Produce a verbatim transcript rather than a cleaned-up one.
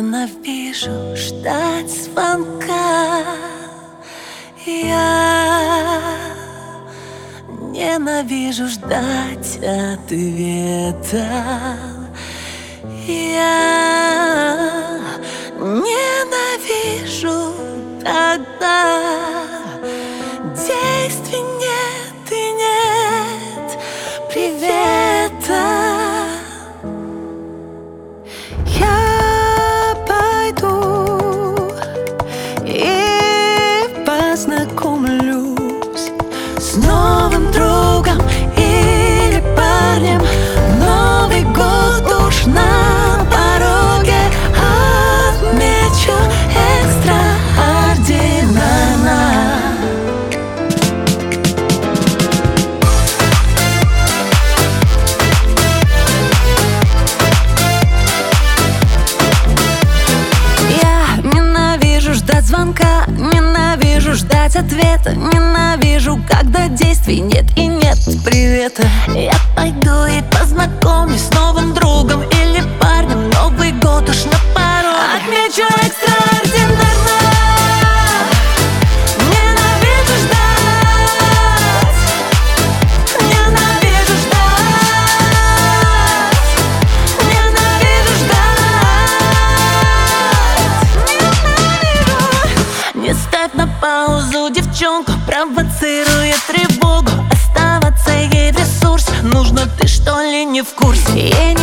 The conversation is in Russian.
Ненавижу ждать звонка. Я ненавижу ждать ответа. Я ненавижу тогда действий нет и нет привета. Я пойду и познакомлюсь с новым другом или парнем. Новый год уж на пороге, отмечу экстраординарно. Я ненавижу ждать звонка, ненавижу ждать ответа, ненавижу, когда действий нет и нет привета. Я пойду и познакомлюсь с новым другом или парнем. Новый год уж на пороге, отмечу экстраординарно. Ненавижу ждать, ненавижу ждать, ненавижу ждать, ненавижу. Не ставь на паузу девчонку, провоцируя тревогу. Оставаться ей в ресурсе нужно, ты что ли не в курсе? Ей